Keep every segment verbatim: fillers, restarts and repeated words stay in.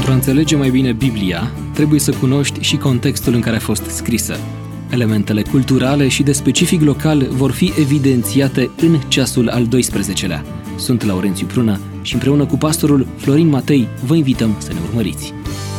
Pentru a înțelege mai bine Biblia, trebuie să cunoști și contextul în care a fost scrisă. Elementele culturale și de specific local vor fi evidențiate în ceasul al doisprezecelea. Sunt Laurențiu Prună și împreună cu pastorul Florin Matei vă invităm să ne urmăriți.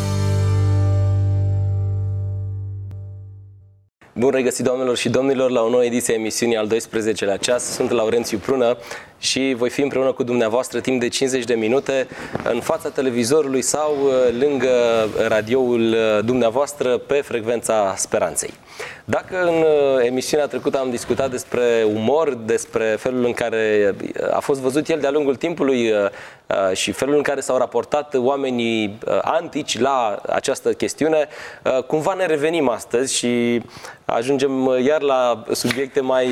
Bun regăsit, doamnelor și domnilor, la o nouă ediție a emisiunii al doisprezecelea ceas. Sunt Laurențiu Prună și voi fi împreună cu dumneavoastră timp de cincizeci de minute în fața televizorului sau lângă radioul dumneavoastră pe frecvența Speranței. Dacă în emisiunea trecută am discutat despre umor, despre felul în care a fost văzut el de-a lungul timpului și felul în care s-au raportat oamenii antici la această chestiune, cumva ne revenim astăzi și ajungem iar la subiecte mai,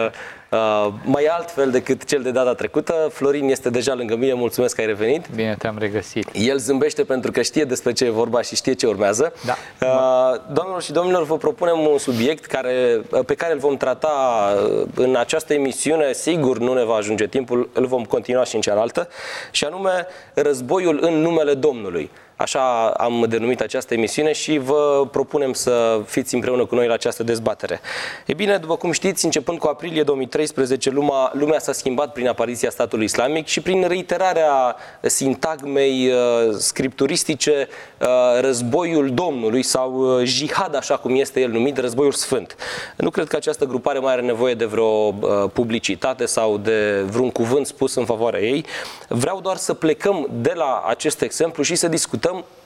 mai altfel decât cel de data trecută. Florin este deja lângă mine, mulțumesc că ai revenit. Bine te-am regăsit. El zâmbește pentru că știe despre ce e vorba și știe ce urmează. Da. Doamnelor și domnilor, vă propunem un subiect care, pe care îl vom trata în această emisiune. Sigur, nu ne va ajunge timpul, îl vom continua și în cealaltă, și anume războiul în numele Domnului. Așa am denumit această emisiune și vă propunem să fiți împreună cu noi la această dezbatere. E bine, după cum știți, începând cu aprilie două mii treisprezece, lumea, lumea s-a schimbat prin apariția statului islamic și prin reiterarea sintagmei uh, scripturistice uh, războiul Domnului sau uh, jihad, așa cum este el numit, războiul sfânt. Nu cred că această grupare mai are nevoie de vreo uh, publicitate sau de vreun cuvânt spus în favoarea ei. Vreau doar să plecăm de la acest exemplu și să discutăm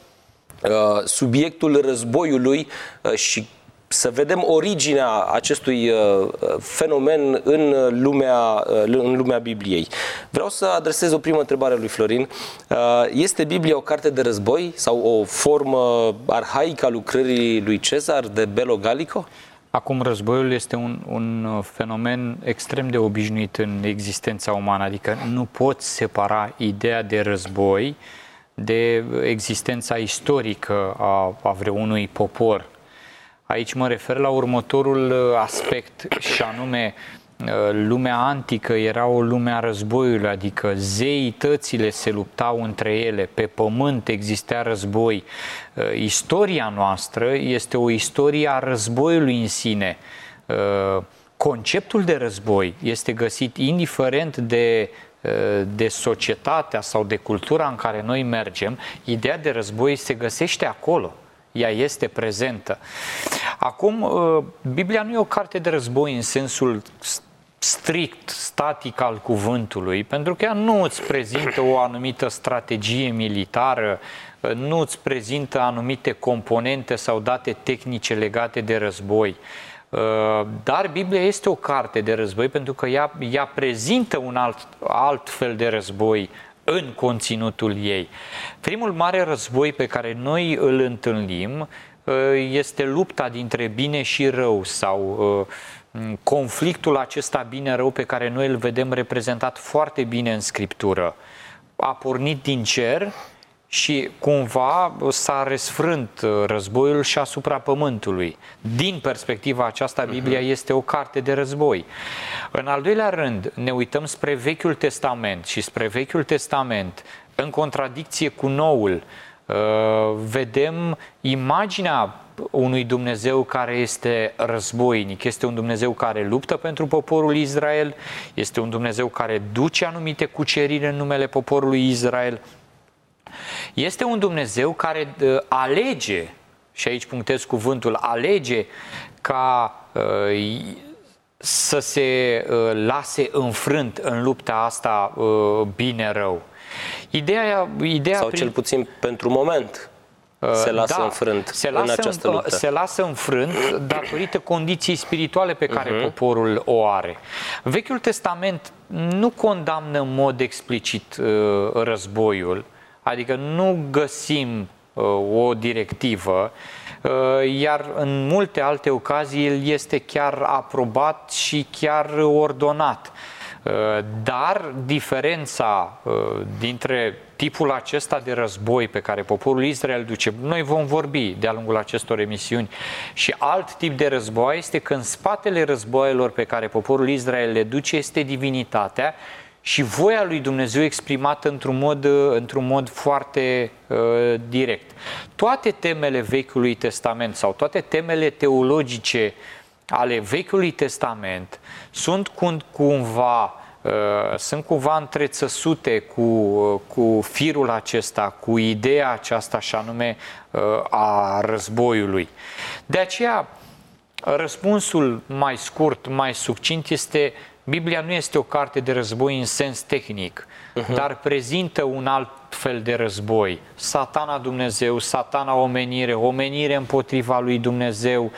subiectul războiului și să vedem originea acestui fenomen în lumea, în lumea Bibliei. Vreau să adresez o primă întrebare lui Florin. Este Biblia o carte de război sau o formă arhaică a lucrării lui Cezar de Bello Gallico? Acum, războiul este un, un fenomen extrem de obișnuit în existența umană, adică nu poți separa ideea de război de existența istorică a, a vreunui popor. Aici mă refer la următorul aspect, și anume, lumea antică era o lume a războiului, adică zeitățile se luptau între ele, pe pământ existea război. Istoria noastră este o istorie a războiului în sine. Conceptul de război este găsit indiferent de de societatea sau de cultura în care noi mergem. Ideea de război se găsește acolo, ea este prezentă. Acum, Biblia nu e o carte de război în sensul strict, static al cuvântului, pentru că ea nu îți prezintă o anumită strategie militară, nu îți prezintă anumite componente sau date tehnice legate de război. Dar Biblia este o carte de război pentru că ea, ea prezintă un alt, alt fel de război în conținutul ei. Primul mare război pe care noi îl întâlnim este lupta dintre bine și rău sau conflictul acesta bine-rău pe care noi îl vedem reprezentat foarte bine în Scriptură. A pornit din cer și cumva s-a resfrânt războiul și asupra pământului. Din perspectiva aceasta, Biblia este o carte de război. În al doilea rând, ne uităm spre Vechiul Testament și spre Vechiul Testament, în contradicție cu Noul, vedem imaginea unui Dumnezeu care este războinic. Este un Dumnezeu care luptă pentru poporul Israel, este un Dumnezeu care duce anumite cuceriri în numele poporului Israel. Este un Dumnezeu care alege, și aici punctez cuvântul, alege ca uh, să se uh, lase înfrânt în lupta asta uh, bine-rău. Ideea, ideea sau prin... cel puțin pentru moment se lasă da, înfrânt se lasă în această luptă. Se lasă înfrânt datorită condiției spirituale pe care uh-huh. poporul o are. Vechiul Testament nu condamnă în mod explicit uh, războiul, adică nu găsim uh, o directivă, uh, iar în multe alte ocazii el este chiar aprobat și chiar ordonat. Uh, dar diferența uh, dintre tipul acesta de război pe care poporul Israel duce, noi vom vorbi de-a lungul acestor emisiuni, și alt tip de război este că în spatele războaielor pe care poporul Israel le duce este divinitatea și voia lui Dumnezeu exprimată într-un mod, într-un mod foarte uh, direct. Toate temele Vechiului Testament sau toate temele teologice ale Vechiului Testament sunt cumva, uh, sunt cumva întrețăsute cu, cu firul acesta, cu ideea aceasta și anume uh, a războiului. De aceea, răspunsul mai scurt, mai succint este: Biblia nu este o carte de război în sens tehnic, uh-huh. dar prezintă un alt fel de război. Satana Dumnezeu, satana omenire, omenire împotriva lui Dumnezeu,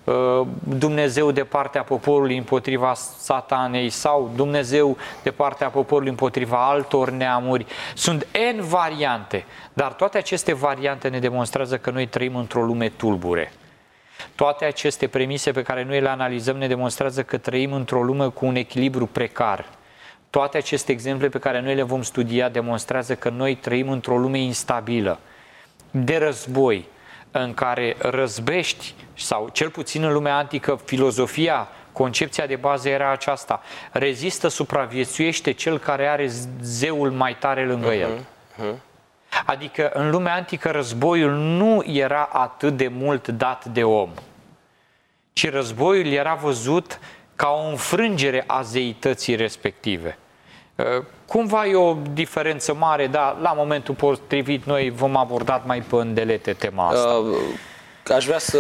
Dumnezeu de partea poporului împotriva satanei sau Dumnezeu de partea poporului împotriva altor neamuri. Sunt N variante, dar toate aceste variante ne demonstrează că noi trăim într-o lume tulbure. Toate aceste premise pe care noi le analizăm ne demonstrează că trăim într-o lume cu un echilibru precar. Toate aceste exemple pe care noi le vom studia demonstrează că noi trăim într-o lume instabilă, de război, în care răzbești, sau cel puțin în lumea antică, filozofia, concepția de bază era aceasta: rezistă, supraviețuiește cel care are zeul mai tare lângă el. Uh-huh. Uh-huh. Adică în lumea antică războiul nu era atât de mult dat de om, ci războiul era văzut ca o înfrângere a zeității respective. Cumva e o diferență mare, dar la momentul potrivit noi vom aborda mai pe îndelete tema asta. Uh, aș vrea să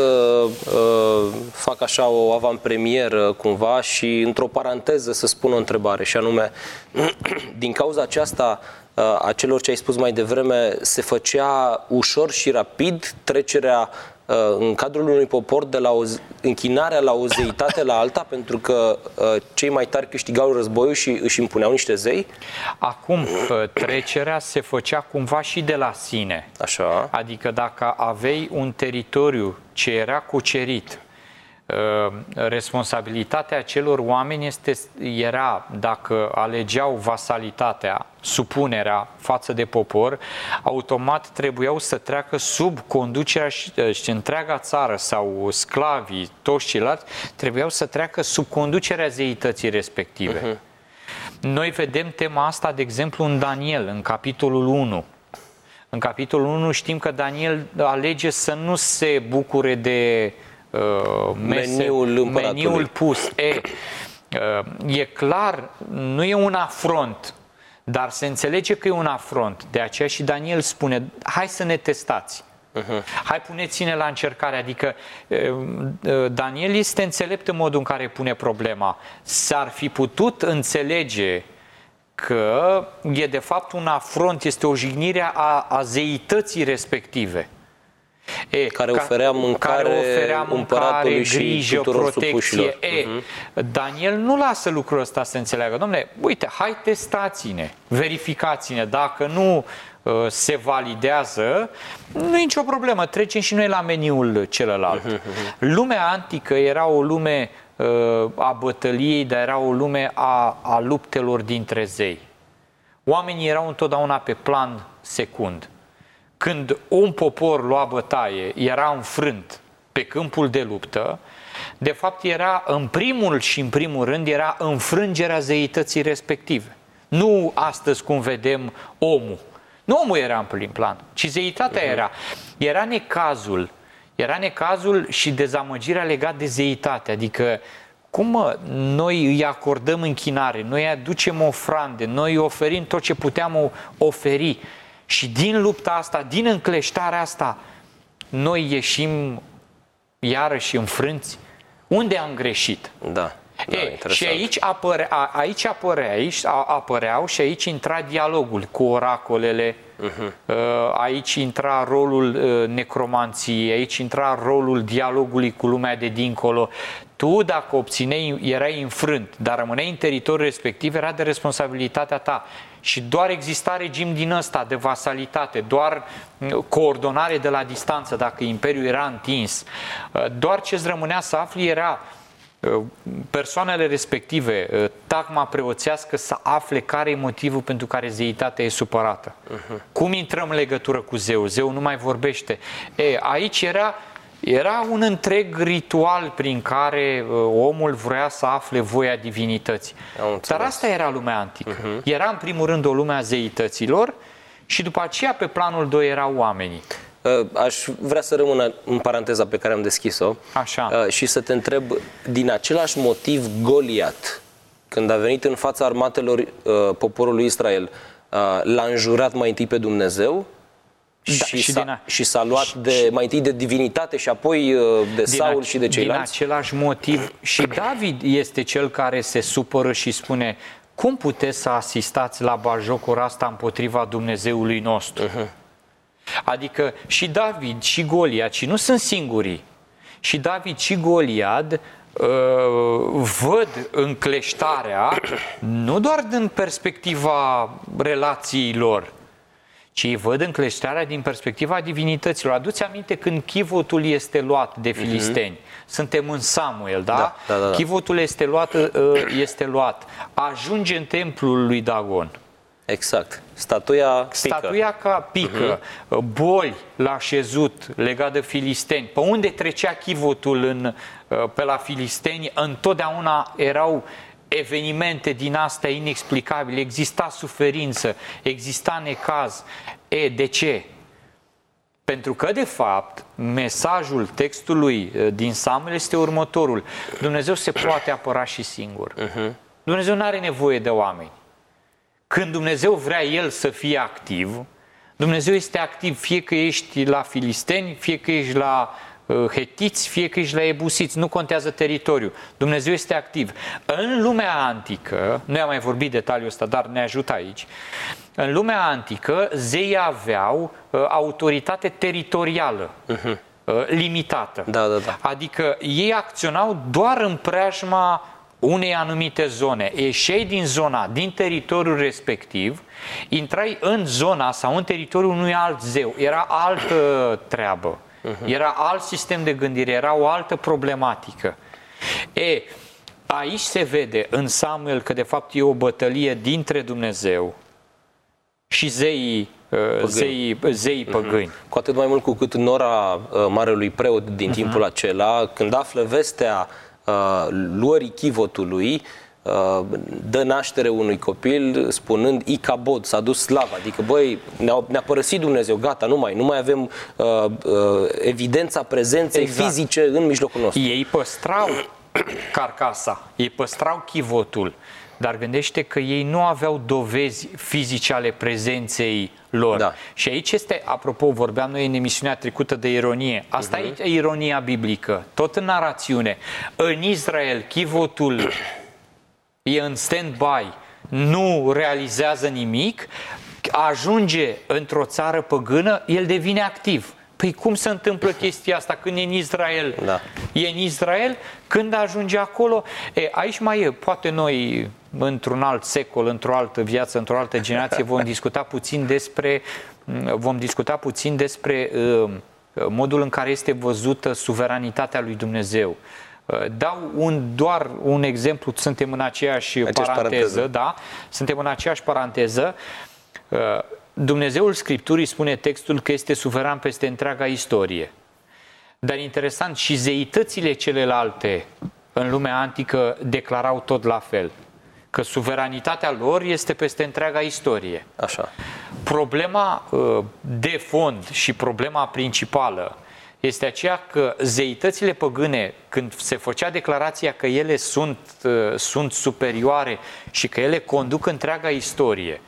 uh, fac așa o avantpremieră cumva și într-o paranteză să spun o întrebare, și anume, din cauza aceasta a celor ce ai spus mai devreme, se făcea ușor și rapid trecerea în cadrul unui popor de la o închinarea la o zeitate la alta, pentru că cei mai tari câștigau războiul și își impuneau niște zei? Acum, trecerea se făcea cumva și de la sine. Așa. Adică dacă aveai un teritoriu ce era cucerit, responsabilitatea acelor oameni este, era, dacă alegeau vasalitatea, supunerea față de popor, automat trebuiau să treacă sub conducerea și, și întreaga țară sau sclavii, toți ceilalți, trebuiau să treacă sub conducerea zeității respective. Uh-huh. Noi vedem tema asta, de exemplu, în Daniel, în capitolul unu. În capitolul unu știm că Daniel alege să nu se bucure de Mese, meniul, meniul pus. E, e clar, nu e un afront, dar se înțelege că e un afront. De aceea și Daniel spune: hai să ne testați. Uh-huh. Hai, puneți-ne la încercare. Adică Daniel este înțelept în modul în care pune problema. S-ar fi putut înțelege că e de fapt un afront, este o jignire a, a zeității respective. E, care oferea mâncare, care oferea mâncare, grijă, protecție. E, uh-huh. Daniel nu lasă lucrul ăsta să înțeleagă. Dom'le, uite, hai, testați-ne, verificați-ne. Dacă nu uh, se validează, nu e nicio problemă, trecem și noi la meniul celălalt. Uh-huh. Lumea antică era o lume uh, a bătăliei, dar era o lume a, a luptelor dintre zei. Oamenii erau întotdeauna pe plan secund. Când un popor lua bătaie, era înfrânt pe câmpul de luptă, de fapt era în primul și în primul rând era înfrângerea zeității respective. Nu astăzi cum vedem omul. Nu omul era în prim plan, ci zeitatea uh-huh. era. Era necazul, era necazul și dezamăgirea legată de zeitate. Adică, cum mă, noi îi acordăm închinare, noi îi aducem ofrande, noi îi oferim tot ce puteam oferi. Și din lupta asta, din încleștarea asta, noi ieșim iarăși înfrânți. Unde am greșit? Da. Da, e, și aici, apăre, a, aici, apărea, aici apăreau și aici intra dialogul cu oracolele, uh-huh. aici intra rolul necromanției, aici intra rolul dialogului cu lumea de dincolo. Tu, dacă obțineai, erai înfrânt, dar rămâneai în teritoriul respectiv, era de responsabilitatea ta. Și doar exista regim din ăsta de vasalitate, doar coordonare de la distanță, dacă imperiul era întins. Doar ce-ți rămânea să afli era persoanele respective, tagma preoțească, să afle care e motivul pentru care zeitatea e supărată. Uh-huh. Cum intrăm în legătură cu zeu? Zeu nu mai vorbește. E, aici era Era un întreg ritual prin care uh, omul vrea să afle voia divinității. Dar asta era lumea antică. Uh-huh. Era în primul rând o lume a zeităților și după aceea pe planul doi erau oamenii. Aș vrea să rămân în paranteza pe care am deschis-o. Așa. Și să te întreb, din același motiv Goliat, când a venit în fața armatelor poporului Israel, l-a înjurat mai întâi pe Dumnezeu? Da, și, și, s-a, și s-a luat și, de, mai întâi de divinitate și apoi de Saul și de ceilalți? Din același motiv și David este cel care se supără și spune: cum puteți să asistați la batjocura asta împotriva Dumnezeului nostru? Uh-huh. Adică și David și Goliat, și nu sunt singurii, și David și Goliat uh, văd încleștarea nu doar din perspectiva relațiilor, ci ei văd încleștarea din perspectiva divinităților. Aduți aminte când chivotul este luat de filisteni. Uh-huh. Suntem în Samuel, da? Da, da, da, da. Chivotul este luat, este luat. Ajunge în templul lui Dagon. Exact. Statuia pică. Statuia ca pică. Uh-huh. Boli l-a șezut legat de filisteni. Pe unde trecea chivotul în, pe la filisteni, întotdeauna erau evenimente din astea inexplicabile, exista suferință, exista necaz. E, de ce? Pentru că, de fapt, mesajul textului din Samuel este următorul. Dumnezeu se poate apăra și singur. Uh-huh. Dumnezeu nu are nevoie de oameni. Când Dumnezeu vrea El să fie activ, Dumnezeu este activ fie că ești la filisteni, fie că ești la hetiți, fie că ești la ebusiți, nu contează teritoriul. Dumnezeu este activ. În lumea antică, nu am mai vorbit detaliul ăsta, dar ne ajută aici, în lumea antică, zeii aveau uh, autoritate teritorială, uh-huh. uh, limitată. Da, da, da. Adică ei acționau doar în preajma unei anumite zone. Ieșeai din zona, din teritoriul respectiv, intrai în zona sau în teritoriul unui alt zeu. Era altă treabă. Era alt sistem de gândire, era o altă problematică. E, aici se vede în Samuel că de fapt e o bătălie dintre Dumnezeu și zeii păgâni, zeii, zeii păgâni. Uh-huh. Cu atât mai mult cu cât nora uh, marelui preot din uh-huh. timpul acela, când află vestea uh, luării chivotului, dă naștere unui copil spunând Icabod, s-a dus slava, adică băi, ne-a, ne-a părăsit Dumnezeu, gata, nu mai, nu mai avem uh, uh, evidența prezenței exact. fizice în mijlocul nostru. Ei păstrau carcasa, ei păstrau chivotul, dar gândește că ei nu aveau dovezi fizice ale prezenței lor. Da. Și aici este, apropo, vorbeam noi în emisiunea trecută de ironie, asta uh-huh. e ironia biblică, tot în narațiune. În Israel, chivotul e în stand-by, nu realizează nimic, ajunge într-o țară păgână, el devine activ. Păi cum se întâmplă chestia asta când e în Israel? Da. E în Israel, când ajunge acolo? E, aici mai e, poate noi într-un alt secol, într-o altă viață, într-o altă generație vom discuta puțin despre, vom discuta puțin despre uh, modul în care este văzută suveranitatea lui Dumnezeu. Dau un, doar un exemplu, suntem în aceeași paranteză, paranteză, da? Suntem în aceeași paranteză. Dumnezeul Scripturii spune textul că este suveran peste întreaga istorie. Dar interesant, și zeitățile celelalte în lumea antică declarau tot la fel, că suveranitatea lor este peste întreaga istorie. Așa. Problema de fond și problema principală este aceea că zeitățile păgâne, când se făcea declarația că ele sunt, sunt superioare și că ele conduc întreaga istorie,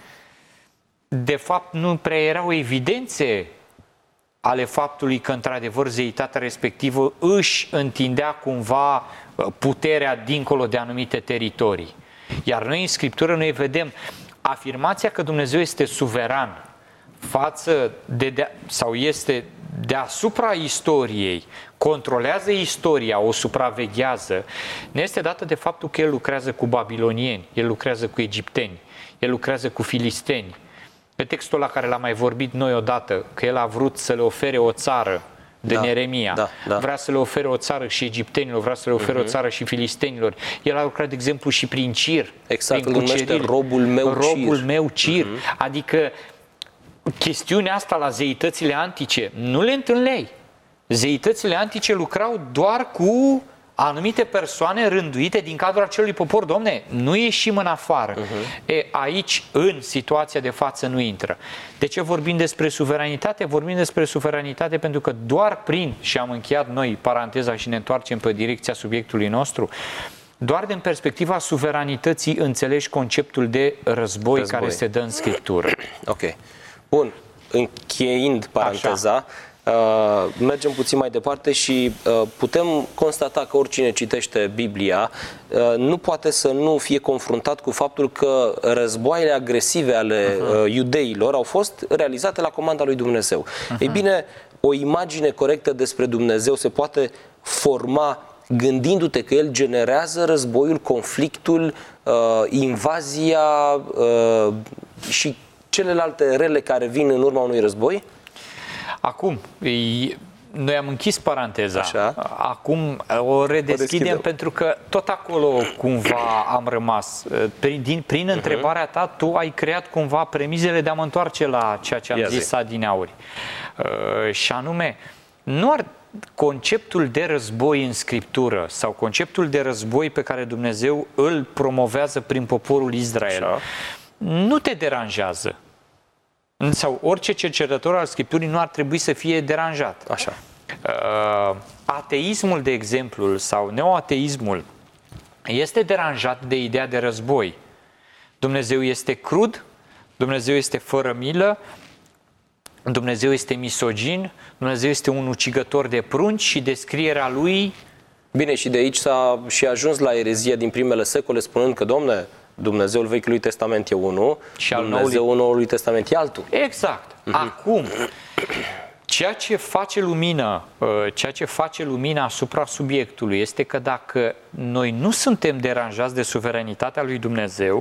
de fapt nu prea erau evidențe ale faptului că într-adevăr zeitatea respectivă își întindea cumva puterea dincolo de anumite teritorii. Iar noi în Scriptură noi vedem afirmația că Dumnezeu este suveran față de, de sau este deasupra istoriei, controlează istoria, o supraveghează, ne este dată de faptul că El lucrează cu babilonieni, El lucrează cu egipteni, El lucrează cu filisteni. Pe textul la care l-am mai vorbit noi odată, că El a vrut să le ofere o țară de da, Neremia, da, da. vrea să le ofere o țară și egiptenilor, vrea să le ofere uh-huh. o țară și filistenilor. El a lucrat, de exemplu, și prin Cir. Exact, prin îl numește robul meu Cir. Robul meu Cir. Uh-huh. Adică chestiunea asta la zeitățile antice nu le întâlneai. Zeitățile antice lucrau doar cu anumite persoane rânduite din cadrul acelui popor. Domne, nu ieșim în afară. Uh-huh. E, aici, în situația de față, nu intră. De ce vorbim despre suveranitate? Vorbim despre suveranitate pentru că doar prin, și am încheiat noi paranteza și ne întoarcem pe direcția subiectului nostru, doar din perspectiva suveranității înțelegi conceptul de război, război. care se dă în Scriptură. Ok. Bun. Încheiind paranteza, Așa. Uh, mergem puțin mai departe și uh, putem constata că oricine citește Biblia uh, nu poate să nu fie confruntat cu faptul că războaiele agresive ale uh-huh. uh, iudeilor au fost realizate la comanda lui Dumnezeu. Uh-huh. Ei bine, o imagine corectă despre Dumnezeu se poate forma gândindu-te că El generează războiul, conflictul, uh, invazia uh, și celelalte rele care vin în urma unui război? Acum, noi am închis paranteza. Așa. Acum o redeschidem o pentru că tot acolo cumva am rămas. Prin, din, prin uh-huh. întrebarea ta, tu ai creat cumva premizele de a mă întoarce la ceea ce am Ia zis zi. adineauri. Uh, și anume, nu ar conceptul de război în Scriptură sau conceptul de război pe care Dumnezeu îl promovează prin poporul Israel Așa. nu te deranjează. Sau orice cercetător al Scripturii nu ar trebui să fie deranjat. Așa. Uh, ateismul, de exemplu, sau neoateismul este deranjat de ideea de război. Dumnezeu este crud, Dumnezeu este fără milă, Dumnezeu este misogin, Dumnezeu este un ucigător de prunci și descrierea lui... Bine, și de aici s-a și ajuns la erezia din primele secole, spunând că, Domne, Dumnezeul Vechiului Testament e unul, și al Dumnezeul Noului Testament e altul. Exact. Uh-huh. Acum, ceea ce face lumină, ceea ce face lumina asupra subiectului este că dacă noi nu suntem deranjați de suveranitatea lui Dumnezeu,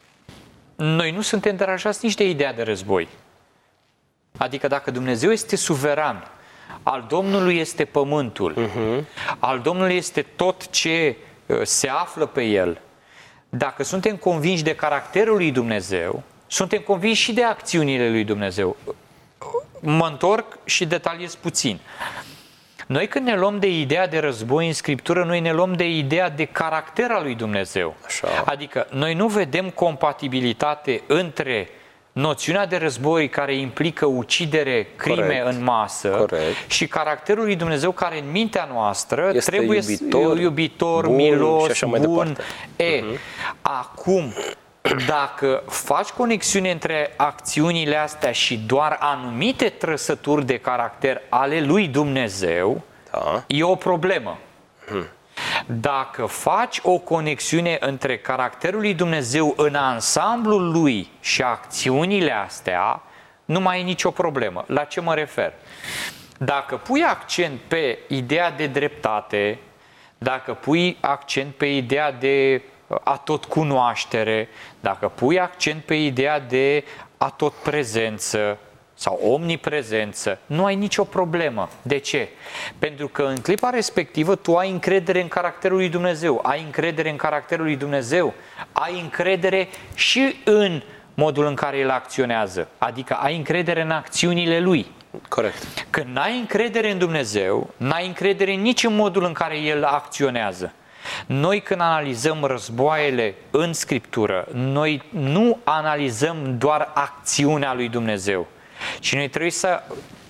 noi nu suntem deranjați nici de ideea de război. Adică dacă Dumnezeu este suveran, al Domnului este pământul, uh-huh. al Domnului este tot ce se află pe el, dacă suntem convinși de caracterul lui Dumnezeu, suntem convinși și de acțiunile lui Dumnezeu. Mă întorc și detaliez puțin. Noi când ne luăm de ideea de război în Scriptură, noi ne luăm de ideea de caracter al lui Dumnezeu. Așa. Adică noi nu vedem compatibilitate între noțiunea de război care implică ucidere, crime Corect. în masă Corect. și caracterul lui Dumnezeu care în mintea noastră este trebuie iubitor, să iubitor, bun, milos, și așa mai bun. departe. E, uh-huh. acum, dacă faci conexiune între acțiunile astea și doar anumite trăsături de caracter ale lui Dumnezeu, da. e o problemă. Uh-huh. Dacă faci o conexiune între caracterul lui Dumnezeu în ansamblul lui și acțiunile astea, nu mai e nicio problemă. La ce mă refer? Dacă pui accent pe ideea de dreptate, dacă pui accent pe ideea de atotcunoaștere, dacă pui accent pe ideea de atotprezență, sau omniprezență, nu ai nicio problemă. De ce? Pentru că în clipa respectivă tu ai încredere în caracterul lui Dumnezeu, ai încredere în caracterul lui Dumnezeu, ai încredere și în modul în care El acționează, adică ai încredere în acțiunile Lui. Corect. Când n-ai încredere în Dumnezeu, n-ai încredere nici în modul în care El acționează. Noi când analizăm războaiele în Scriptură, noi nu analizăm doar acțiunea lui Dumnezeu, și noi trebuie să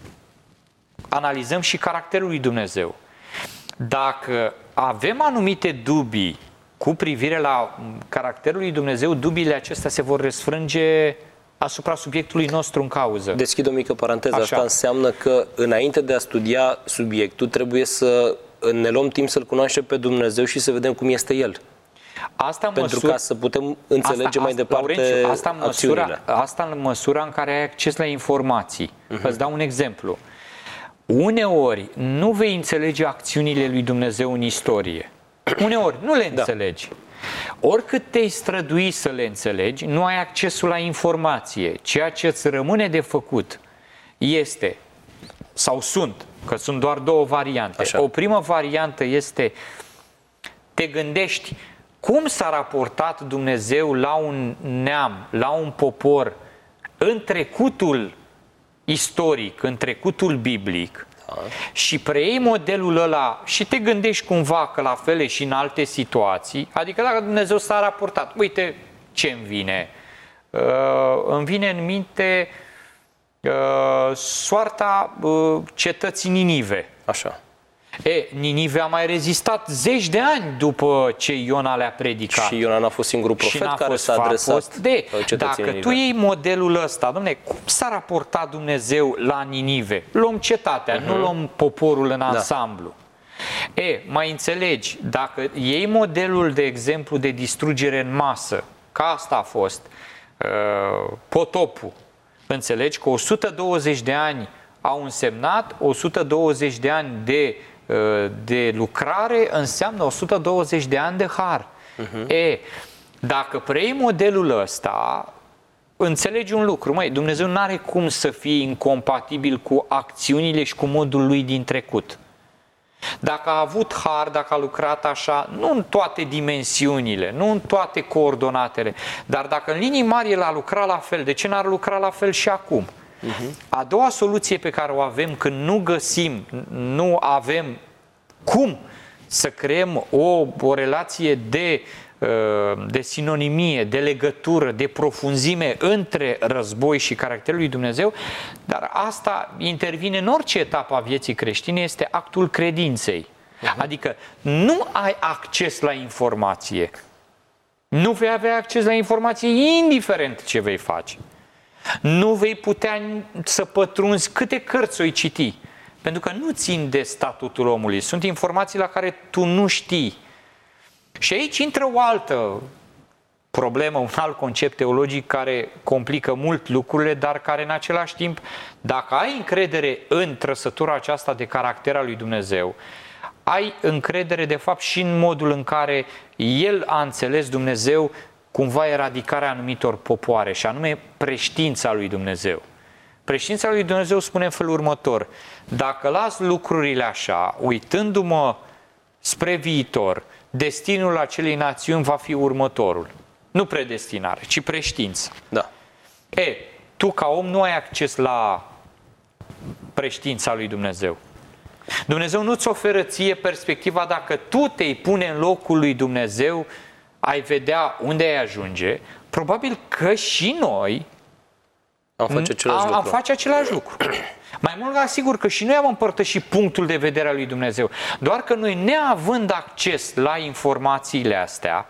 analizăm și caracterul lui Dumnezeu. Dacă avem anumite dubii cu privire la caracterul lui Dumnezeu, dubiile acestea se vor răsfrânge asupra subiectului nostru în cauză. Deschid o mică paranteză. Așa. Asta înseamnă că înainte de a studia subiectul, trebuie să ne luăm timp să-L cunoaștem pe Dumnezeu și să vedem cum este El. Asta Pentru măsur... ca să putem înțelege asta, mai asta, departe Laurențiu, asta în măsura, acțiunile. asta în măsura în care ai acces la informații. Uh-huh. Îți dau un exemplu. Uneori nu vei înțelege acțiunile lui Dumnezeu în istorie. Uneori nu le înțelegi. Da. Oricât te-ai strădui să le înțelegi, nu ai accesul la informație. Ceea ce îți rămâne de făcut este, sau sunt, că sunt doar două variante. Așa. O primă variantă este, te gândești cum s-a raportat Dumnezeu la un neam, la un popor în trecutul istoric, în trecutul biblic, și preiei modelul ăla și te gândești cumva că la fel e și în alte situații, adică dacă Dumnezeu s-a raportat, uite ce îmi vine, uh, îmi vine în minte uh, soarta uh, cetății Ninive. Așa. E, Ninive a mai rezistat zeci de ani după ce Iona le-a predicat. Și Iona n-a fost singurul profet care s-a adresat fost de, cetății Dacă Ninive. tu iei modelul ăsta, dom'le, cum s-a raportat Dumnezeu la Ninive? Luăm cetatea, uh-huh. nu luăm poporul în ansamblu. Da. E, mai înțelegi, dacă iei modelul, de exemplu, de distrugere în masă, că asta a fost uh, potopul, înțelegi că o sută douăzeci de ani au însemnat o sută douăzeci de ani de de lucrare înseamnă o sută douăzeci de ani de har. Uh-huh. E, dacă preiei modelul ăsta, înțelegi un lucru, măi, Dumnezeu nu are cum să fie incompatibil cu acțiunile și cu modul lui din trecut. Dacă a avut har, dacă a lucrat așa, nu în toate dimensiunile, nu în toate coordonatele, dar dacă în linii mari el a lucrat la fel, de ce n-ar lucra la fel și acum? Uh-huh. A doua soluție pe care o avem când nu găsim, nu avem cum să creăm o, o relație de, de sinonimie, de legătură, de profunzime între război și caracterul lui Dumnezeu, dar asta intervine în orice etapă a vieții creștine, este actul credinței. Uh-huh. Adică nu ai acces la informație, nu vei avea acces la informație indiferent ce vei face. Nu vei putea să pătrunzi câte cărți o citi, pentru că nu țin de statutul omului. Sunt informații la care tu nu știi. Și aici intră o altă problemă, un alt concept teologic care complică mult lucrurile, dar care în același timp, dacă ai încredere în trăsătura aceasta de caracter al lui Dumnezeu, ai încredere de fapt și în modul în care El a înțeles Dumnezeu cumva eradicarea anumitor popoare, și anume preștiința lui Dumnezeu. Preștiința lui Dumnezeu spune în felul următor: dacă las lucrurile așa, uitându-mă spre viitor, destinul acelei națiuni va fi următorul. Nu predestinare, ci preștiință. Da. E, tu ca om nu ai acces la preștiința lui Dumnezeu. Dumnezeu nu-ți oferă ție perspectiva dacă tu te-i pune în locul lui Dumnezeu, ai vedea unde ai ajunge. Probabil că și noi am face același, am, lucru. am face același lucru. Mai mult ca sigur că și noi am împărtășit punctul de vedere al lui Dumnezeu. Doar că noi, neavând acces la informațiile astea,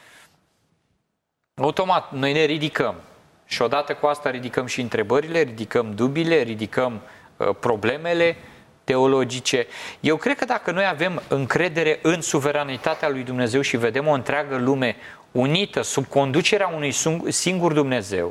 automat noi ne ridicăm. Și odată cu asta ridicăm și întrebările, ridicăm dubiile, ridicăm uh, problemele teologice. Eu cred că dacă noi avem încredere în suveranitatea lui Dumnezeu și vedem o întreagă lume unită sub conducerea unui singur Dumnezeu,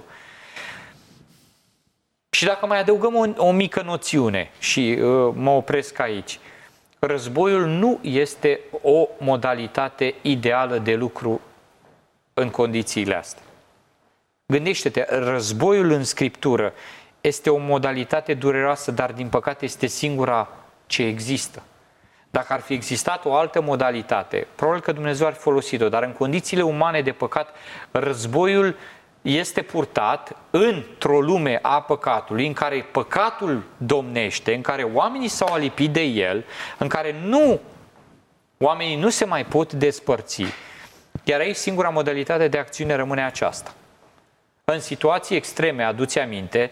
și dacă mai adăugăm o, o mică noțiune, și uh, mă opresc aici, războiul nu este o modalitate ideală de lucru în condițiile astea. Gândește-te, războiul în Scriptură este o modalitate dureroasă, dar din păcate este singura ce există. Dacă ar fi existat o altă modalitate, probabil că Dumnezeu ar fi folosit-o, dar în condițiile umane de păcat, războiul este purtat într-o lume a păcatului, în care păcatul domnește, în care oamenii s-au alipit de el, în care nu, oamenii nu se mai pot despărți. Iar aici singura modalitate de acțiune rămâne aceasta. În situații extreme, aduți aminte,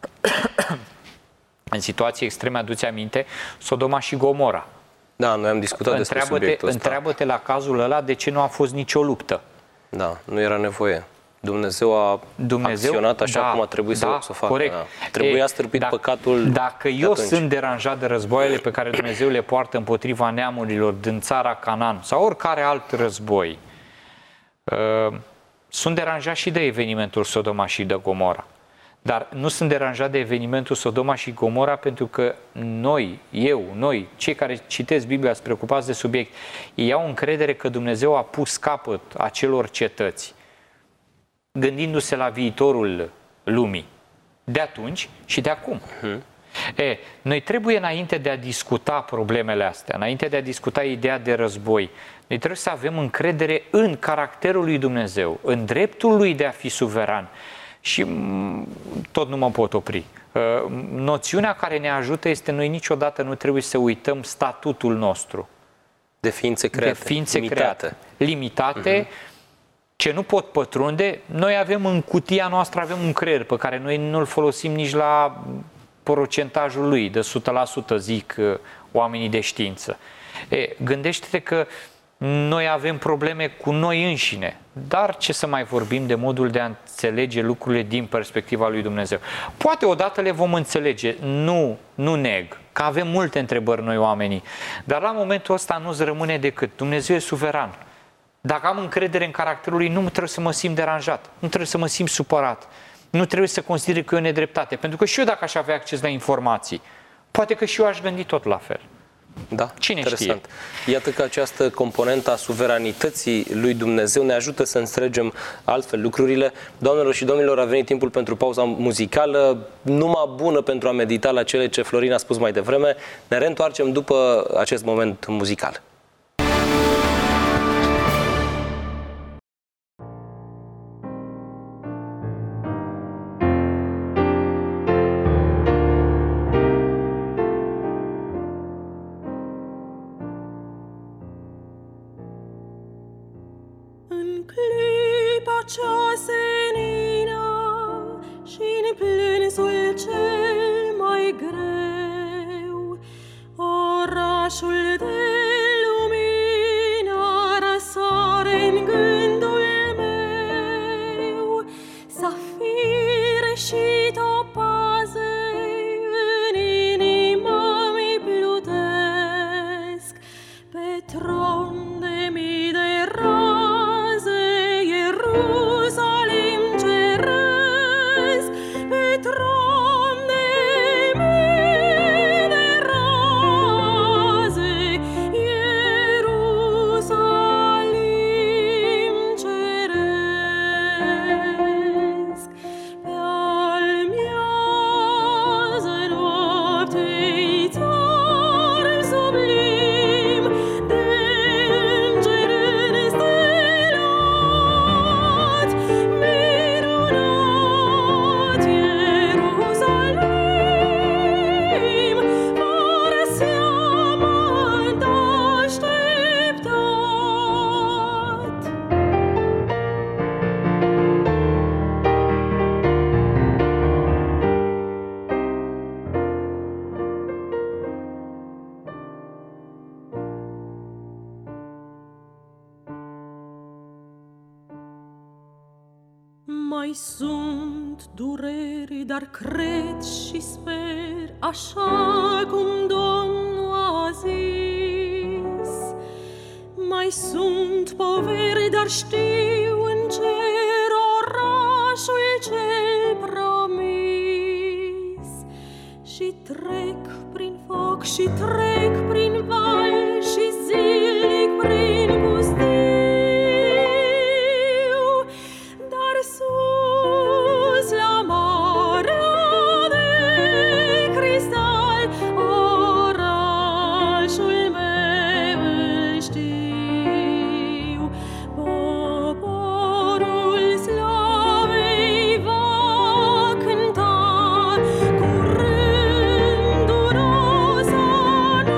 în situații extreme, aduți aminte, Sodoma și Gomora. Da, noi am discutat despre subiectul ăsta. Întreabă-te la cazul ăla de ce nu a fost nicio luptă. Da, nu era nevoie. Dumnezeu a Dumnezeu, acționat așa da, cum a trebuit da, să o facă. Corect. Da. Trebuia stârpit dacă, păcatul. Dacă eu atunci. sunt deranjat de războaiele pe care Dumnezeu le poartă împotriva neamurilor din țara Canaan sau oricare alt război, uh, sunt deranjat și de evenimentul Sodoma și de Gomora. Dar nu sunt deranjat de evenimentul Sodoma și Gomora pentru că noi, eu, noi, cei care citesc Biblia, sunt preocupați de subiect, ei au încredere că Dumnezeu a pus capăt acelor cetăți, gândindu-se la viitorul lumii, de atunci și de acum. Uh-huh. E, noi trebuie, înainte de a discuta problemele astea, înainte de a discuta ideea de război, noi trebuie să avem încredere în caracterul lui Dumnezeu, în dreptul lui de a fi suveran Și tot nu mă pot opri. Noțiunea care ne ajută este noi niciodată nu trebuie să uităm statutul nostru. De ființe create. De ființe limitate. create. Limitate, uh-huh. ce nu pot pătrunde. Noi avem în cutia noastră, avem un creier pe care noi nu-l folosim nici la procentajul lui, de o sută la sută, zic oamenii de știință. E, gândește-te că noi avem probleme cu noi înșine, dar ce să mai vorbim de modul de a înțelege lucrurile din perspectiva lui Dumnezeu. Poate odată le vom înțelege, nu, nu neg, că avem multe întrebări noi oamenii, dar la momentul ăsta nu-ți rămâne decât Dumnezeu e suveran. Dacă am încredere în caracterul lui, nu trebuie să mă simt deranjat, nu trebuie să mă simt supărat, nu trebuie să consider că e o nedreptate, pentru că și eu dacă aș avea acces la informații, poate că și eu aș gândi tot la fel. Da, cine interesant. știe? Iată că această componentă a suveranității lui Dumnezeu ne ajută să înțelegem altfel lucrurile. Doamnelor și domnilor, a venit timpul pentru pauza muzicală, numai bună pentru a medita la cele ce Florin a spus mai devreme. Ne reîntoarcem după acest moment muzical. Cea senină și-n plânsul cel mai greu, orașul de lumină răsare-n gândul meu, safire și topaze în inima mi plutesc, pe tron de mii de raze, Ierusalim ceresc, pe tron de mii de raze, Ierusalim ceresc. Pe al miază noaptei țară sublim, de înger înstelat, minunat Ierusalim, fără seamă t-așteptat. Mai sunt dureri, dar cred și sper, așa cum Domnul a zis. Mai sunt poveri, dar știu în cer orașul cel promis. Și trec prin foc și trec prin val și zilnic prin pustiu, dar sus la marea de cristal orașul meu îl știu. Poporul slavei va cânta curând un osan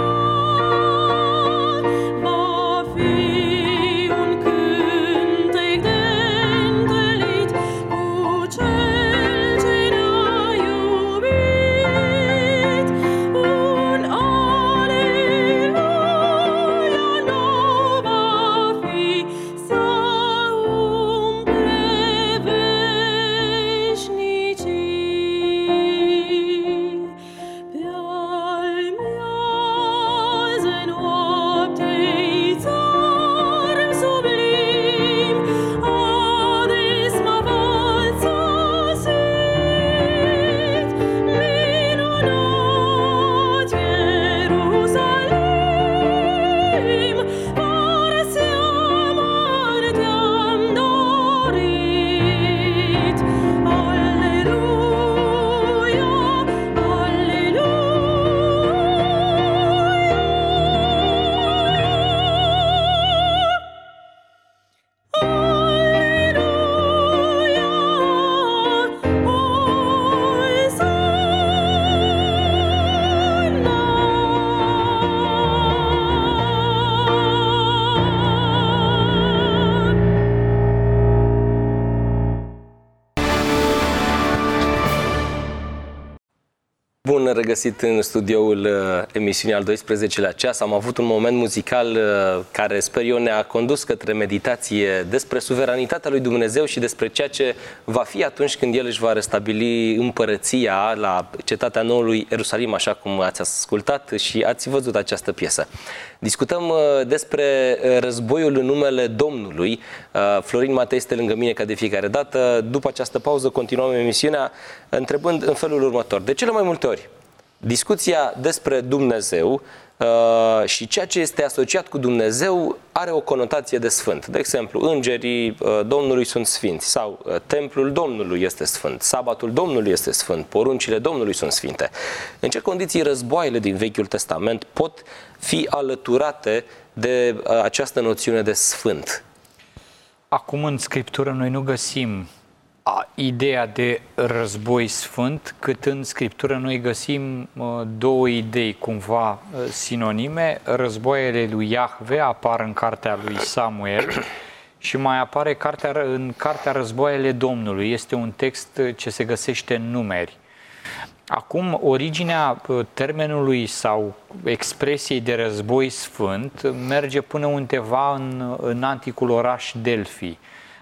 regăsit în studioul emisiunii al doisprezecelea ceas. Am avut un moment muzical care, sper eu, ne-a condus către meditație despre suveranitatea lui Dumnezeu și despre ceea ce va fi atunci când El își va restabili împărăția la cetatea noului Ierusalim, așa cum ați ascultat și ați văzut această piesă. Discutăm despre războiul în numele Domnului. Florin Matei este lângă mine ca de fiecare dată. După această pauză continuăm emisiunea întrebând în felul următor. De cele mai multe ori, discuția despre Dumnezeu uh, și ceea ce este asociat cu Dumnezeu are o conotație de sfânt. De exemplu, îngerii uh, Domnului sunt sfinți sau uh, templul Domnului este sfânt, sabatul Domnului este sfânt, poruncile Domnului sunt sfinte. În ce condiții războaiele din Vechiul Testament pot fi alăturate de uh, această noțiune de sfânt? Acum în Scriptură noi nu găsim a, ideea de război sfânt, cât în Scriptură noi găsim uh, două idei cumva uh, sinonime. Războaiele lui Iahve apar în cartea lui Samuel și mai apare cartea, în cartea Războaiele Domnului. Este un text ce se găsește în Numeri. Acum, originea termenului sau expresiei de război sfânt merge până undeva în, în anticul oraș Delphi.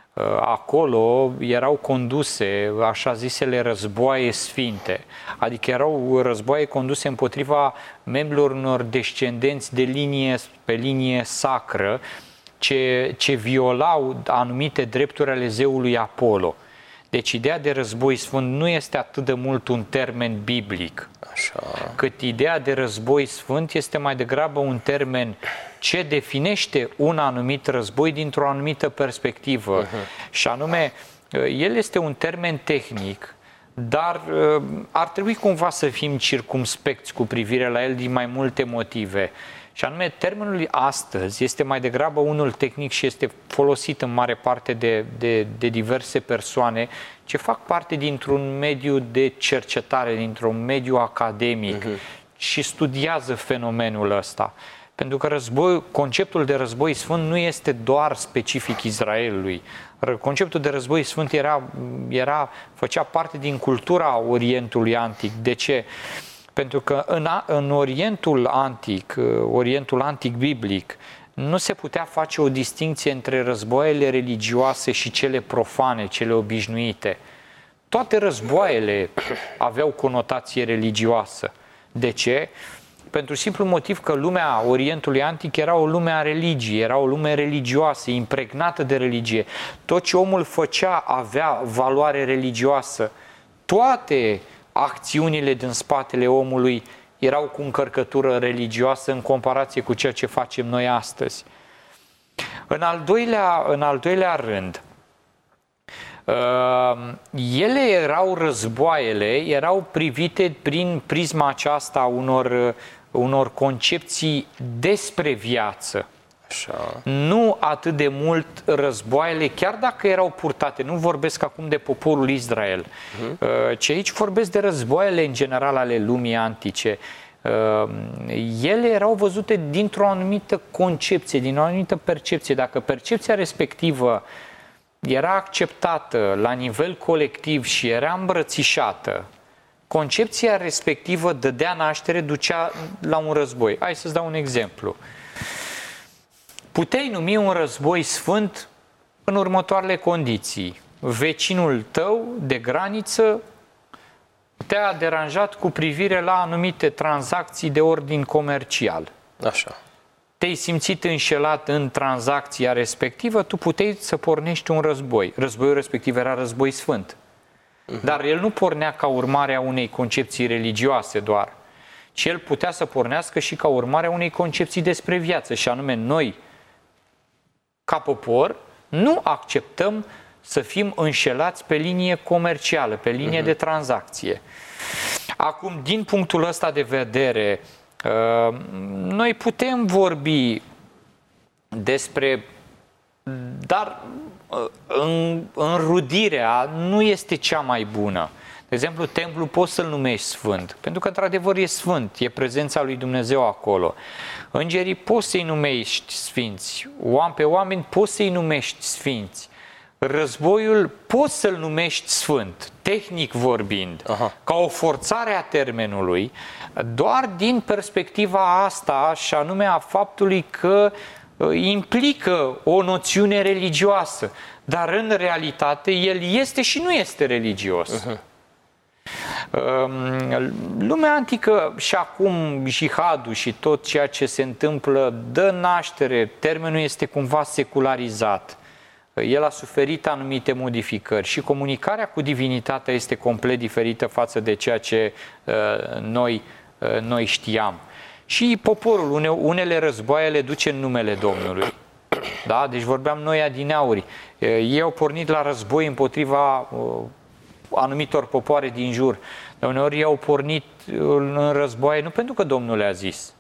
Acolo erau conduse așa zisele războaie sfinte, adică erau războaie conduse împotriva membrilor unor descendenți de linie, pe linie sacră, ce, ce violau anumite drepturi ale zeului Apollo. Deci ideea de război sfânt nu este atât de mult un termen biblic, așa, cât ideea de război sfânt este mai degrabă un termen ce definește un anumit război dintr-o anumită perspectivă. Uh-huh. Și anume, el este un termen tehnic, dar ar trebui cumva să fim circumspecți cu privire la el din mai multe motive. Și anume, termenul astăzi este mai degrabă unul tehnic și este folosit în mare parte de, de, de diverse persoane ce fac parte dintr-un mediu de cercetare, dintr-un mediu academic uh-huh. și studiază fenomenul ăsta. Pentru că război, conceptul de război sfânt nu este doar specific Israelului. Conceptul de război sfânt era, era, făcea parte din cultura Orientului Antic. De ce? Pentru că în, în Orientul Antic, Orientul Antic biblic, nu se putea face o distinție între războaiele religioase și cele profane, cele obișnuite. Toate războaiele aveau conotație religioasă. De ce? Pentru simplu motiv că lumea Orientului Antic era o lume a religiei, era o lume religioasă, impregnată de religie. Tot ce omul făcea avea valoare religioasă. Toate acțiunile din spatele omului erau cu încărcătură religioasă în comparație cu ceea ce facem noi astăzi. În al doilea, în al doilea rând, ele erau războaiele, erau privite prin prisma aceasta unor, unor concepții despre viață. Așa. Nu atât de mult războaiele, chiar dacă erau purtate, nu vorbesc acum de poporul Israel, uh-huh. ci aici vorbesc de războaiele în general ale lumii antice. Ele erau văzute dintr-o anumită concepție, din o anumită percepție. Dacă percepția respectivă era acceptată la nivel colectiv și era îmbrățișată, concepția respectivă dădea naștere, ducea la un război. Hai să-ți dau un exemplu. Puteai numi un război sfânt în următoarele condiții. Vecinul tău de graniță te-a deranjat cu privire la anumite tranzacții de ordin comercial. Așa. Te-ai simțit înșelat în tranzacția respectivă, tu puteai să pornești un război. Războiul respectiv era război sfânt. Uh-huh. Dar el nu pornea ca urmare a unei concepții religioase doar, ci el putea să pornească și ca urmare a unei concepții despre viață, și anume noi, ca popor, nu acceptăm să fim înșelați pe linie comercială, pe linie uh-huh. de tranzacție. Acum, din punctul ăsta de vedere, noi putem vorbi despre, dar înrudirea nu este cea mai bună. De exemplu, templul poți să-l numești sfânt, pentru că într-adevăr e sfânt, e prezența lui Dumnezeu acolo. Îngerii poți să-i numești sfinți, pe oameni poți să-i numești sfinți, războiul poți să-l numești sfânt, tehnic vorbind, Aha. ca o forțare a termenului, doar din perspectiva asta, și anume a faptului că implică o noțiune religioasă, dar în realitate el este și nu este religios. Uh-huh. Lumea antică și acum jihadul și tot ceea ce se întâmplă dă naștere, termenul este cumva secularizat. El a suferit anumite modificări și comunicarea cu divinitatea este complet diferită față de ceea ce uh, noi, uh, noi știam. Și poporul, une, unele războaie le duce în numele Domnului. Da? Deci vorbeam noi adineauri. Ei au pornit la război împotriva uh, anumitor popoare din jur. Dar uneori ei au pornit în războaie nu pentru că Domnul le-a zis,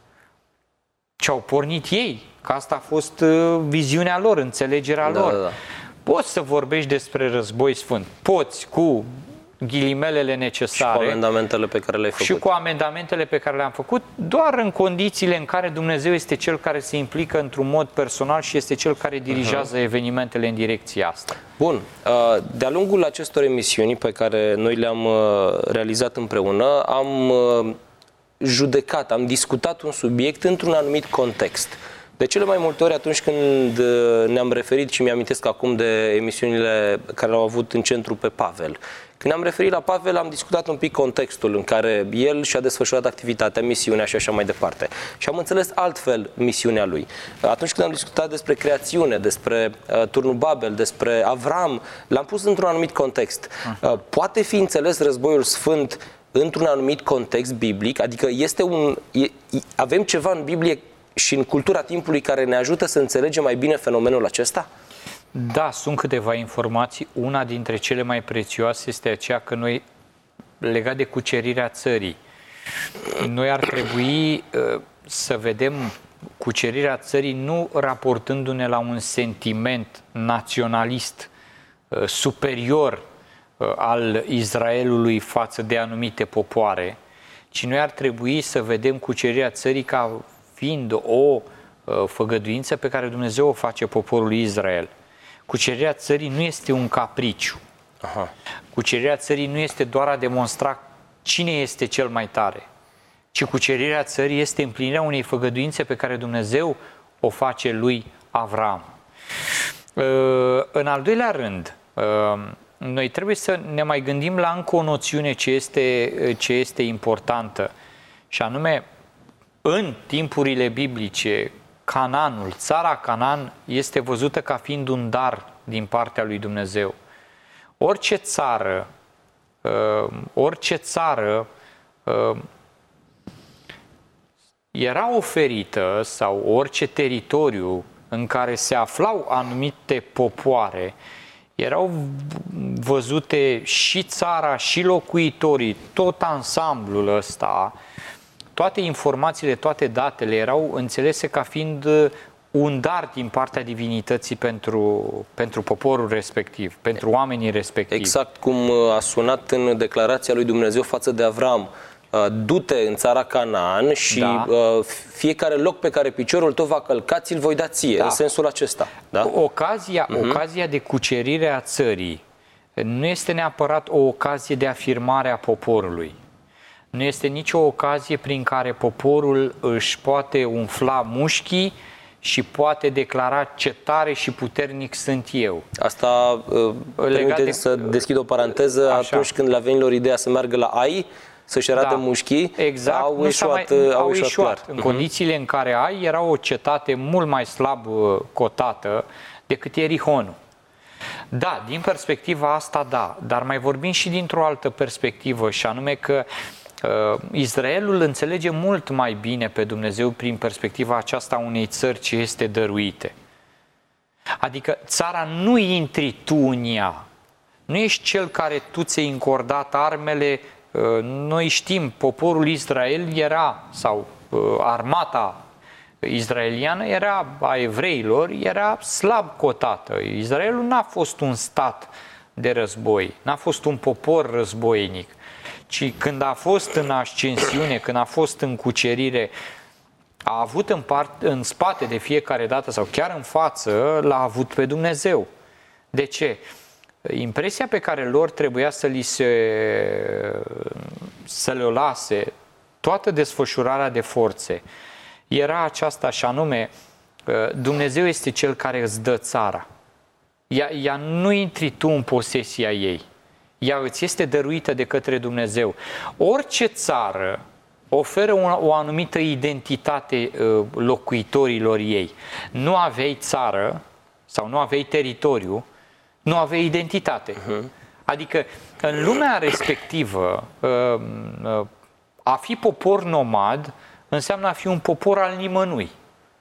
ci au pornit ei, că asta a fost uh, viziunea lor, înțelegerea da, lor. Da, da. Poți să vorbești despre război sfânt. Poți, cu ghilimelele necesare. Și cu amendamentele pe care le-ai făcut. Și cu amendamentele pe care le-am făcut, doar în condițiile în care Dumnezeu este Cel care se implică într-un mod personal și este Cel care dirigează uh-huh. evenimentele în direcția asta. Bun. De-a lungul acestor emisiuni pe care noi le-am realizat împreună, am judecat, am discutat un subiect într-un anumit context. De cele mai multe ori atunci când ne-am referit, și mi-amintesc acum de emisiunile care au avut în centru pe Pavel, când ne-am referit la Pavel, am discutat un pic contextul în care el și-a desfășurat activitatea, misiunea și așa mai departe. Și am înțeles altfel misiunea lui. Atunci când am discutat despre creațiune, despre uh, turnul Babel, despre Avram, l-am pus într-un anumit context. Uh, poate fi înțeles războiul sfânt într-un anumit context biblic? Adică este un, e, avem ceva în Biblie și în cultura timpului care ne ajută să înțelegem mai bine fenomenul acesta? Da, sunt câteva informații. Una dintre cele mai prețioase este aceea că noi, legat de cucerirea țării, noi ar trebui uh, să vedem cucerirea țării nu raportându-ne la un sentiment naționalist uh, superior uh, al Israelului față de anumite popoare, ci noi ar trebui să vedem cucerirea țării ca fiind o uh, făgăduință pe care Dumnezeu o face poporului Israel. Cucerirea țării nu este un capriciu. Aha. Cucerirea țării nu este doar a demonstra cine este cel mai tare, ci cucerirea țării este împlinirea unei făgăduințe pe care Dumnezeu o face lui Avram. În al doilea rând, noi trebuie să ne mai gândim la încă o noțiune ce este, ce este importantă, și anume, în timpurile biblice, Canaanul, țara Canaan, este văzută ca fiind un dar din partea lui Dumnezeu. Orice țară, orice țară era oferită, sau orice teritoriu în care se aflau anumite popoare, erau văzute și țara, și locuitorii, tot ansamblul ăsta. Toate informațiile, toate datele erau înțelese ca fiind un dar din partea divinității pentru, pentru poporul respectiv, pentru oamenii respectivi. Exact cum a sunat în declarația lui Dumnezeu față de Avram: du-te în țara Canaan și da. fiecare loc pe care piciorul tău va călca, ți-l voi da ție, da. în sensul acesta. Da? Ocazia, uh-huh. ocazia de cucerire a țării nu este neapărat o ocazie de afirmare a poporului. Nu este nicio ocazie prin care poporul își poate umfla mușchii și poate declara ce tare și puternic sunt eu. Asta uh, permite de... să deschid o paranteză. Așa. Atunci când le-a venit lor ideea să meargă la Ai, să-și arate da. mușchii, exact. au ieșuat, mai, au au ieșuat, ieșuat. În uh-huh. condițiile în care Ai era o cetate mult mai slab cotată decât Ierihonul. Da, din perspectiva asta da, dar mai vorbim și dintr-o altă perspectivă, și anume că Uh, Israelul înțelege mult mai bine pe Dumnezeu prin perspectiva aceasta unei țări ce este dăruite. Adică țara nu intri tu în ea. Nu ești cel care tu ți-ai încordat armele. Uh, noi știm, poporul Israel era, sau uh, armata israeliană era, a evreilor, era slab cotată. Israelul n-a fost un stat de război, n-a fost un popor războinic, ci când a fost în ascensiune, când a fost în cucerire, a avut în, part, în spate de fiecare dată, sau chiar în față, l-a avut pe Dumnezeu. De ce? Impresia pe care lor trebuia să li se, să le lase toată desfășurarea de forțe era aceasta, și anume, Dumnezeu este Cel care îți dă țara. Ea, ea nu intri tu în posesia ei. Ea îți este dăruită de către Dumnezeu. Orice țară oferă o, o anumită identitate locuitorilor ei. Nu aveai țară sau nu aveai teritoriu, nu aveai identitate. Uh-huh. Adică, în lumea respectivă, a fi popor nomad înseamnă a fi un popor al nimănui.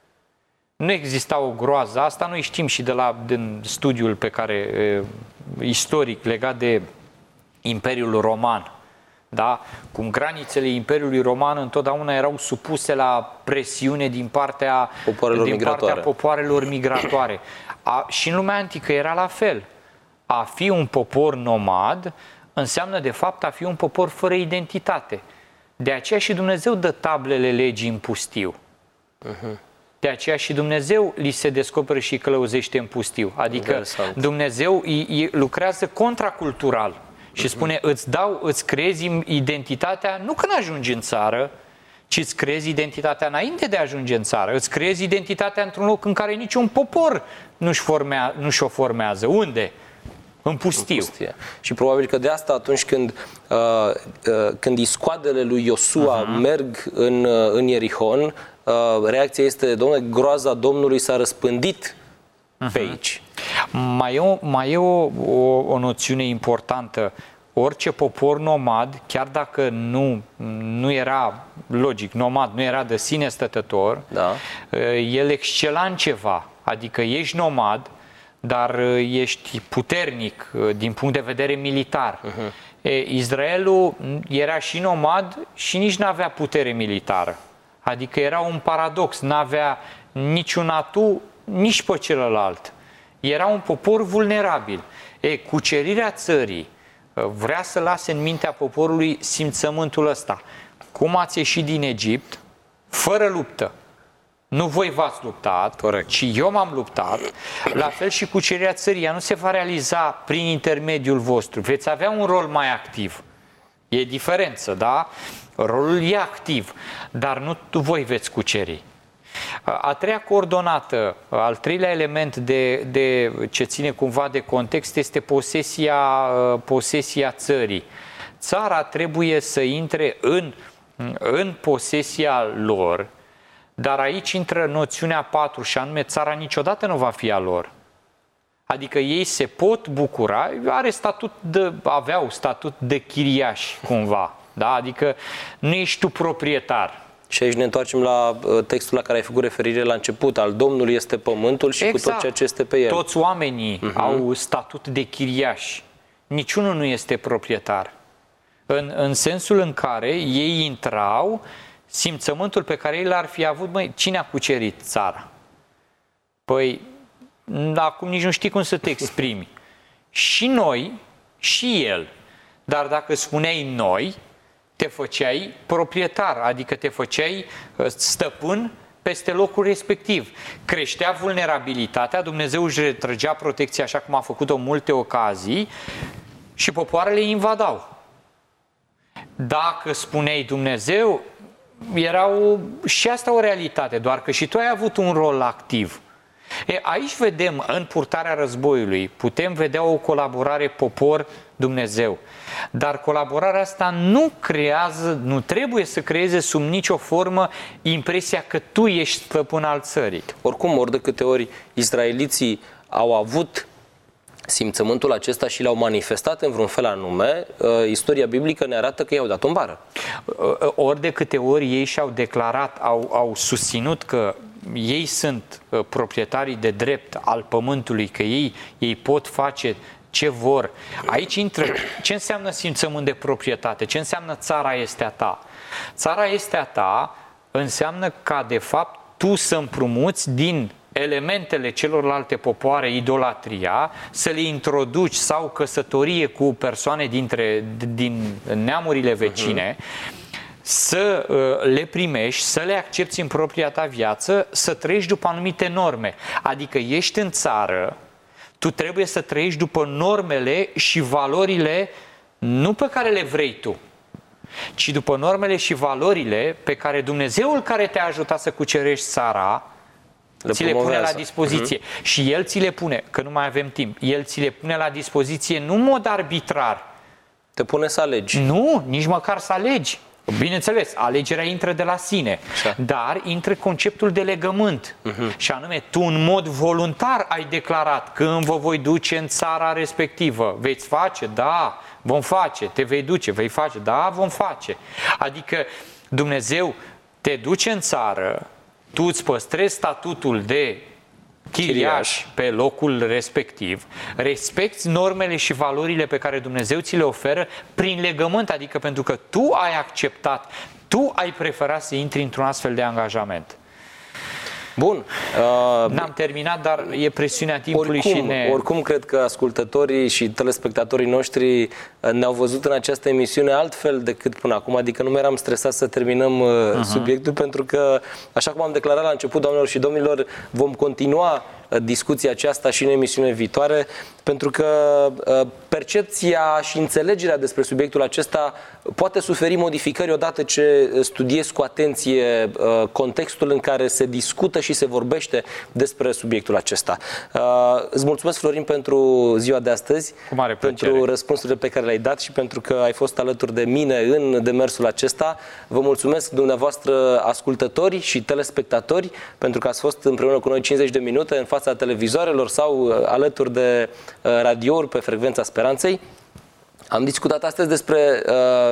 Nu exista o groază asta, noi știm și de la din studiul pe care, istoric legat de Imperiul Roman, da? Cum granițele Imperiului Roman întotdeauna erau supuse la presiune din partea popoarelor din migratoare. Partea popoarelor migratoare. A, și în lumea antică era la fel. A fi un popor nomad înseamnă de fapt a fi un popor fără identitate. De aceea și Dumnezeu dă tablele legii în pustiu. Uh-huh. De aceea și Dumnezeu li se descoperă și călăuzește în pustiu. Adică Interesant. Dumnezeu îi, îi lucrează contracultural și uh-huh. spune, îți dau, îți creezi identitatea nu când ajungi în țară, ci îți creezi identitatea înainte de a ajunge în țară. Îți creezi identitatea într-un loc în care niciun popor nu-și formea, nu-și o formează. Unde? În pustiu. În pustie. Și probabil că de asta atunci când, uh, uh, când iscoadele lui Iosua uh-huh. merg în, uh, în Ierihon, uh, reacția este, domnule, groaza Domnului s-a răspândit uh-huh. pe aici. Mai e, o, mai e o, o, o noțiune importantă. Orice popor nomad, chiar dacă nu, nu era, logic, nomad, nu era de sine stătător, da. el excela în ceva. Adică ești nomad, dar ești puternic din punct de vedere militar. Uh-huh. E, Israelul era și nomad și nici nu avea putere militară. Adică era un paradox, nu avea niciun atu, nici pe celălalt. Era un popor vulnerabil. E, cucerirea țării vrea să lase în mintea poporului simțământul ăsta. Cum ați ieșit din Egipt, fără luptă. Nu voi v-ați luptat, Corect. ci eu m-am luptat. La fel și cucerirea țării, ea nu se va realiza prin intermediul vostru. Veți avea un rol mai activ. E diferență, da? Rolul e activ, dar nu voi veți cuceri. A treia coordonată, al treilea element de, de ce ține cumva de context este posesia, posesia țării. Țara trebuie să intre în, în posesia lor, dar aici intră noțiunea patru și anume țara niciodată nu va fi a lor. Adică ei se pot bucura, are statut de, aveau statut de chiriași cumva, da? Adică nu ești tu proprietar. Și aici ne întoarcem la textul la care ai făcut referire la început, al Domnului este pământul și exact. cu tot ceea ce este pe el. Toți oamenii uh-huh. au statut de chiriași, niciunul nu este proprietar. În, în sensul în care ei intrau, simțământul pe care ei l-ar fi avut, măi, cine a cucerit țara? Păi, acum nici nu știi cum să te exprimi. Și noi, și el. Dar dacă spuneai noi, te făceai proprietar, adică te făceai stăpân peste locul respectiv. Creștea vulnerabilitatea, Dumnezeu își retrăgea protecția așa cum a făcut-o în multe ocazii și popoarele invadau. Dacă spuneai Dumnezeu, era o, și asta o realitate, doar că și tu ai avut un rol activ. E, aici vedem, în purtarea războiului, putem vedea o colaborare popor-Dumnezeu. Dar colaborarea asta nu creează, nu trebuie să creeze sub nicio formă impresia că tu ești stăpân al țării. Oricum, ori de câte ori israeliții au avut simțământul acesta și l-au manifestat în vreun fel anume, istoria biblică ne arată că i-au dat în bară. Ori de câte ori ei și-au declarat, au, au susținut că ei sunt proprietarii de drept al pământului, că ei, ei pot face ce vor. Aici intră ce înseamnă simțământ de proprietate, ce înseamnă țara este a ta. Țara este a ta înseamnă ca de fapt tu să împrumuți din elementele celorlalte popoare, idolatria, să le introduci sau căsătorie cu persoane dintre, din neamurile vecine, uh-huh. să uh, le primești, să le accepți în propria ta viață, să trăiești după anumite norme. Adică ești în țară, Tu trebuie să trăiești după normele și valorile nu pe care le vrei tu, ci după normele și valorile pe care Dumnezeul care te-a ajutat să cucerești țara le ți le pune la dispoziție. Uh-huh. Și El ți le pune, că nu mai avem timp, El ți le pune la dispoziție nu în mod arbitrar. Te pune să alegi. Nu, nici măcar să alegi. Bineînțeles, alegerea intră de la sine, așa, dar intră conceptul de legământ. Uh-huh. Și anume, tu în mod voluntar ai declarat: când vă voi duce în țara respectivă, veți face? Da, vom face. Te vei duce, vei face? Da, vom face. Adică Dumnezeu te duce în țară, tu îți păstrezi statutul de chiriaș pe locul respectiv, respecti normele și valorile pe care Dumnezeu ți le oferă prin legământ, adică pentru că tu ai acceptat, tu ai preferat să intri într-un astfel de angajament. Bun. Uh, N-am terminat, dar e presiunea timpului oricum, și ne... Oricum, cred că ascultătorii și telespectatorii noștri ne-au văzut în această emisiune altfel decât până acum, adică nu mai eram stresat să terminăm uh-huh. subiectul, pentru că, așa cum am declarat la început, doamnelor și domnilor, vom continua discuția aceasta și în emisiune viitoare, pentru că percepția și înțelegerea despre subiectul acesta poate suferi modificări odată ce studiezi cu atenție contextul în care se discută și se vorbește despre subiectul acesta. Îți mulțumesc, Florin, pentru ziua de astăzi, cu mare plăcere, pentru răspunsurile pe care le-ai dat și pentru că ai fost alături de mine în demersul acesta. Vă mulțumesc dumneavoastră, ascultători și telespectatori, pentru că ați fost împreună cu noi cincizeci de minute în fața televizoarelor sau alături de radiouri pe frecvența Speranței. Am discutat astăzi despre,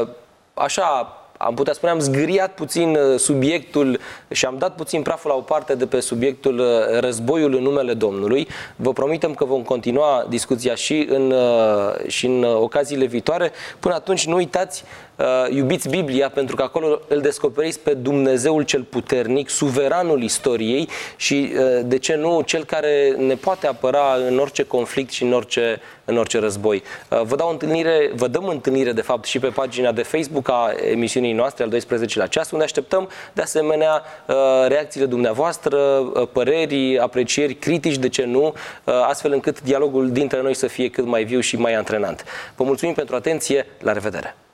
așa, am putea spune, am zgâriat puțin subiectul și am dat puțin praful la o parte de pe subiectul războiul în numele Domnului. Vă promitem că vom continua discuția și în, și în ocaziile viitoare. Până atunci, nu uitați, iubiți Biblia, pentru că acolo îl descoperiți pe Dumnezeul cel puternic, suveranul istoriei și, de ce nu, cel care ne poate apăra în orice conflict și în orice, în orice război. Vă dau întâlnire, vă dăm întâlnire, de fapt, și pe pagina de Facebook a emisiunii noastre, al doisprezecelea ceas, unde așteptăm, de asemenea, reacțiile dumneavoastră, păreri, aprecieri, critici, de ce nu, astfel încât dialogul dintre noi să fie cât mai viu și mai antrenant. Vă mulțumim pentru atenție, la revedere!